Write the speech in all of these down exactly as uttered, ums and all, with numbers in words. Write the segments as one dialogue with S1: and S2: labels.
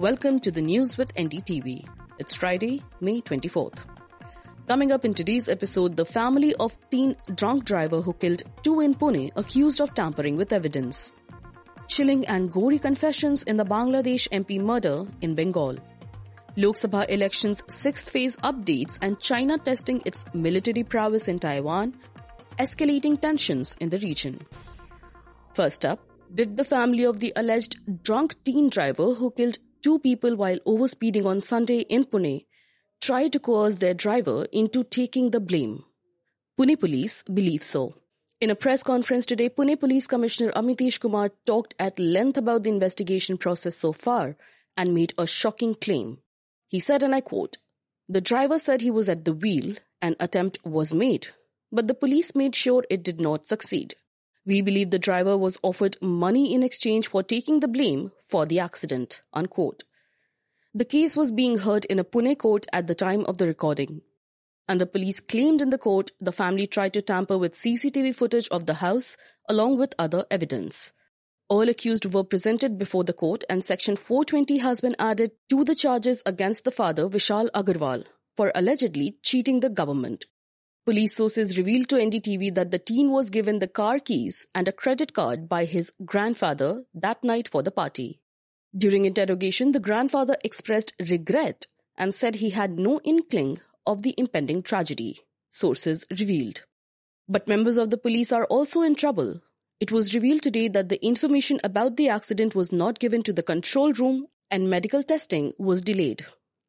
S1: Welcome to the news with N D T V. It's Friday, May twenty-fourth. Coming up in today's episode, the family of teen drunk driver who killed two in Pune accused of tampering with evidence. Chilling and gory confessions in the Bangladesh M P murder in Bengal. Lok Sabha elections sixth phase updates and China testing its military prowess in Taiwan, escalating tensions in the region. First up, did the family of the alleged drunk teen driver who killed two people while overspeeding on Sunday in Pune try to coerce their driver into taking the blame? Pune police believe so. In a press conference today, Pune Police Commissioner Amitesh Kumar talked at length about the investigation process so far and made a shocking claim. He said, and I quote, "The driver said he was at the wheel, an attempt was made, but the police made sure it did not succeed. We believe the driver was offered money in exchange for taking the blame for the accident," unquote. The case was being heard in a Pune court at the time of the recording. And the police claimed in the court the family tried to tamper with C C T V footage of the house along with other evidence. All accused were presented before the court and Section four twenty has been added to the charges against the father Vishal Agarwal for allegedly cheating the government. Police sources revealed to N D T V that the teen was given the car keys and a credit card by his grandfather that night for the party. During interrogation, the grandfather expressed regret and said he had no inkling of the impending tragedy, sources revealed. But members of the police are also in trouble. It was revealed today that the information about the accident was not given to the control room and medical testing was delayed.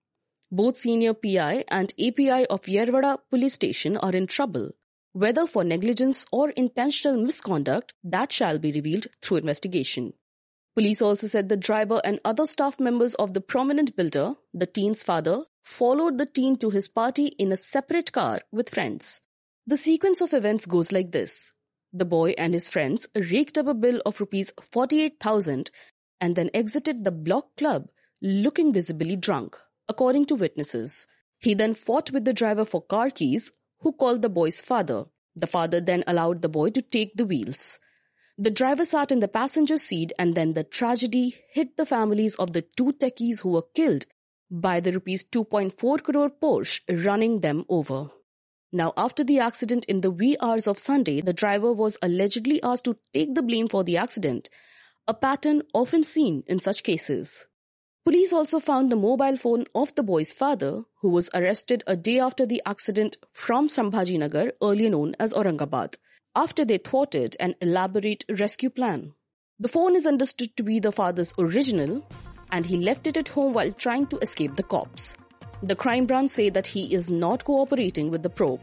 S1: Both senior P I and A P I of Yerwada police station are in trouble, whether for negligence or intentional misconduct that shall be revealed through investigation. Police also said the driver and other staff members of the prominent builder, the teen's father, followed the teen to his party in a separate car with friends. The sequence of events goes like this. The boy and his friends raked up a bill of rupees forty-eight thousand and then exited the block club looking visibly drunk, according to witnesses. He then fought with the driver for car keys, who called the boy's father. The father then allowed the boy to take the wheels. The driver sat in the passenger seat and then the tragedy hit the families of the two techies who were killed by the rupees two point four crore Porsche running them over. Now, after the accident in the wee hours of Sunday, the driver was allegedly asked to take the blame for the accident, a pattern often seen in such cases. Police also found the mobile phone of the boy's father, who was arrested a day after the accident from Sambhajinagar, earlier known as Aurangabad, after they thwarted an elaborate rescue plan. The phone is understood to be the father's original, and he left it at home while trying to escape the cops. The crime branch say that he is not cooperating with the probe.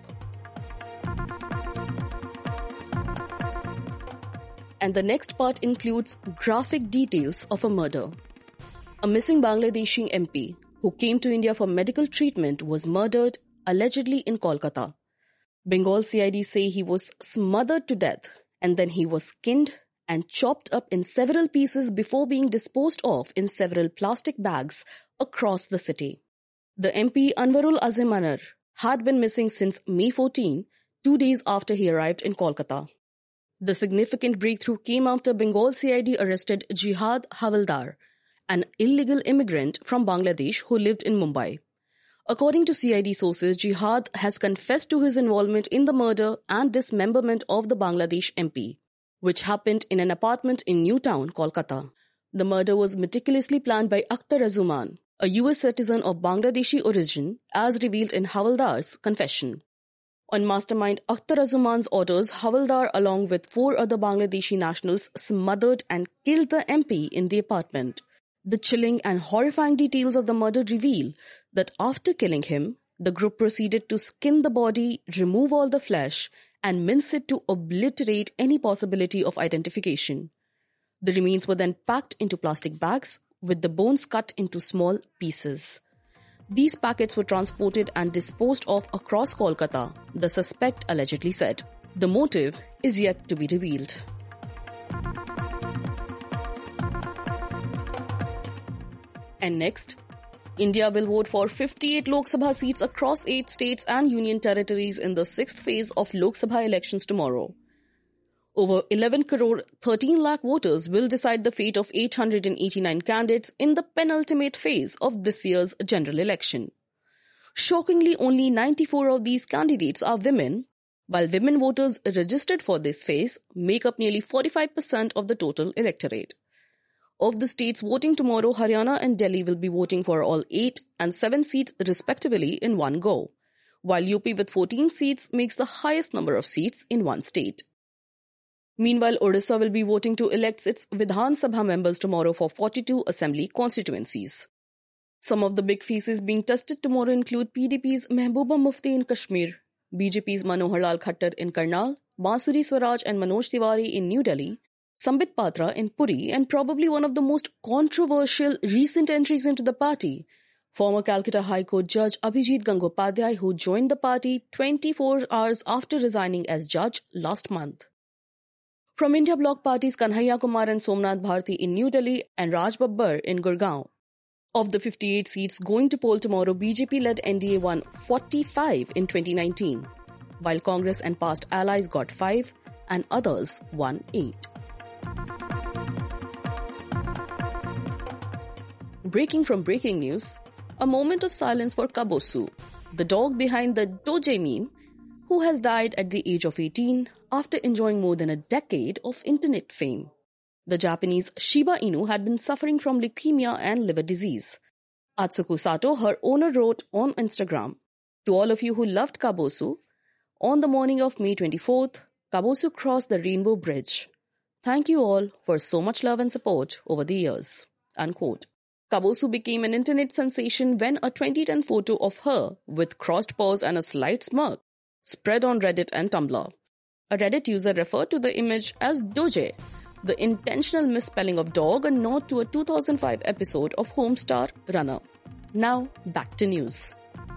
S1: And the next part includes graphic details of a murder. A missing Bangladeshi M P who came to India for medical treatment was murdered, allegedly in Kolkata. Bengal C I D say he was smothered to death and then he was skinned and chopped up in several pieces before being disposed of in several plastic bags across the city. The M P Anwarul Azim Anar had been missing since May fourteenth, two days after he arrived in Kolkata. The significant breakthrough came after Bengal C I D arrested Jihad Havaldar, an illegal immigrant from Bangladesh who lived in Mumbai. According to C I D sources, Jihad has confessed to his involvement in the murder and dismemberment of the Bangladesh M P, which happened in an apartment in Newtown, Kolkata. The murder was meticulously planned by Akhtar Azuman, a U S citizen of Bangladeshi origin, as revealed in Havaldar's confession. On mastermind Akhtar Azuman's orders, Havaldar, along with four other Bangladeshi nationals, smothered and killed the M P in the apartment. The chilling and horrifying details of the murder reveal that after killing him, the group proceeded to skin the body, remove all the flesh, and mince it to obliterate any possibility of identification. The remains were then packed into plastic bags, with the bones cut into small pieces. These packets were transported and disposed of across Kolkata, the suspect allegedly said. The motive is yet to be revealed. And next, India will vote for fifty-eight Lok Sabha seats across eight states and union territories in the sixth phase of Lok Sabha elections tomorrow. Over eleven crore thirteen lakh voters will decide the fate of eight hundred eighty-nine candidates in the penultimate phase of this year's general election. Shockingly, only ninety-four of these candidates are women, while women voters registered for this phase make up nearly forty-five percent of the total electorate. Of the states voting tomorrow, Haryana and Delhi will be voting for all eight and seven seats respectively in one go, while U P with fourteen seats makes the highest number of seats in one state. Meanwhile, Odisha will be voting to elect its Vidhan Sabha members tomorrow for forty-two assembly constituencies. Some of the big faces being tested tomorrow include P D P's Mehbooba Mufti in Kashmir, B J P's Manohar Lal Khattar in Karnal, Bansuri Swaraj and Manoj Tiwari in New Delhi, Sambit Patra in Puri, and probably one of the most controversial recent entries into the party, former Calcutta High Court Judge Abhijit Gangopadhyay, who joined the party twenty-four hours after resigning as judge last month. From India Bloc parties Kanhaiya Kumar and Somnath Bharti in New Delhi and Raj Babbar in Gurgaon. Of the fifty-eight seats going to poll tomorrow, B J P-led N D A won forty-five in twenty nineteen, while Congress and past allies got five and others won eight. Breaking from breaking news, a moment of silence for Kabosu, the dog behind the Doge meme, who has died at the age of eighteen after enjoying more than a decade of internet fame. The Japanese Shiba Inu had been suffering from leukemia and liver disease. Atsuko Sato, her owner, wrote on Instagram, "To all of you who loved Kabosu, on the morning of May twenty-fourth, Kabosu crossed the Rainbow Bridge. Thank you all for so much love and support over the years." Unquote. Kabosu became an internet sensation when a twenty ten photo of her with crossed paws and a slight smirk spread on Reddit and Tumblr. A Reddit user referred to the image as Doge, the intentional misspelling of dog, a nod to a two thousand five episode of Homestar Runner. Now, back to news.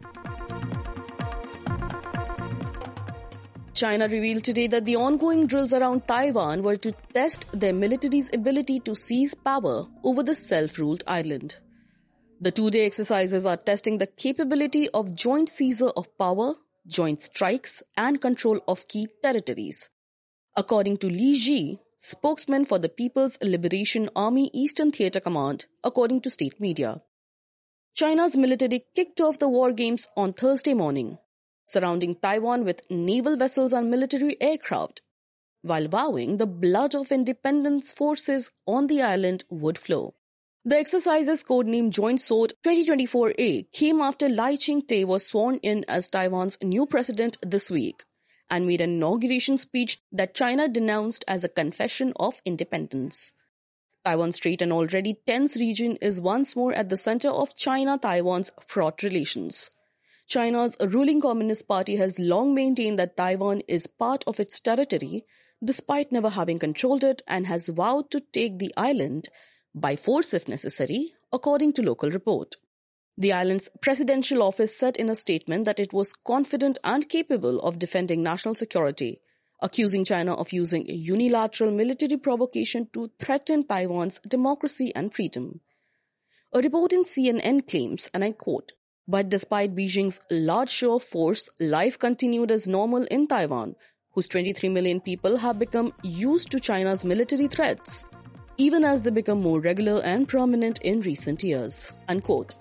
S1: China revealed today that the ongoing drills around Taiwan were to test their military's ability to seize power over the self-ruled island. The two-day exercises are testing the capability of joint seizure of power, joint strikes, and control of key territories. According to Li Ji, spokesman for the People's Liberation Army Eastern Theater Command, according to state media. China's military kicked off the war games on Thursday morning, surrounding Taiwan with naval vessels and military aircraft, while vowing the blood of independence forces on the island would flow. The exercise's codenamed Joint Sword twenty twenty-four A came after Lai Ching-te was sworn in as Taiwan's new president this week and made an inauguration speech that China denounced as a confession of independence. Taiwan Strait, an already tense region, is once more at the center of China-Taiwan's fraught relations. China's ruling Communist Party has long maintained that Taiwan is part of its territory, despite never having controlled it, and has vowed to take the island by force if necessary, according to local report. The island's presidential office said in a statement that it was confident and capable of defending national security, accusing China of using unilateral military provocation to threaten Taiwan's democracy and freedom. A report in C N N claims, and I quote, "But despite Beijing's large show of force, life continued as normal in Taiwan, whose twenty-three million people have become used to China's military threats, even as they become more regular and prominent in recent years." Unquote.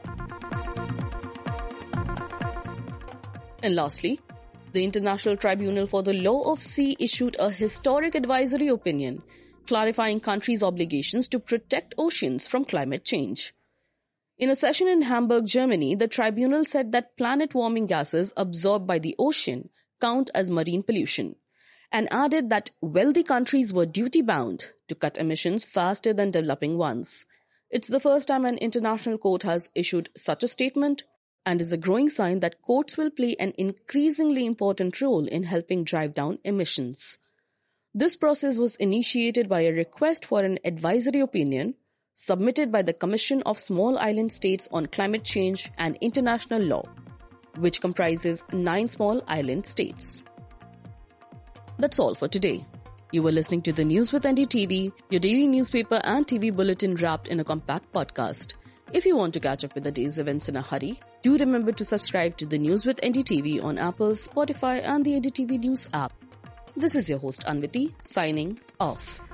S1: And lastly, the International Tribunal for the Law of Sea issued a historic advisory opinion clarifying countries' obligations to protect oceans from climate change. In a session in Hamburg, Germany, the tribunal said that planet-warming gases absorbed by the ocean count as marine pollution, and added that wealthy countries were duty-bound to cut emissions faster than developing ones. It's the first time an international court has issued such a statement, and is a growing sign that courts will play an increasingly important role in helping drive down emissions. This process was initiated by a request for an advisory opinion submitted by the Commission of Small Island States on Climate Change and International Law, which comprises nine small island states. That's all for today. You were listening to the News with N D T V, your daily newspaper and T V bulletin wrapped in a compact podcast. If you want to catch up with the day's events in a hurry, do remember to subscribe to the News with N D T V on Apple, Spotify and the N D T V News app. This is your host Anviti signing off.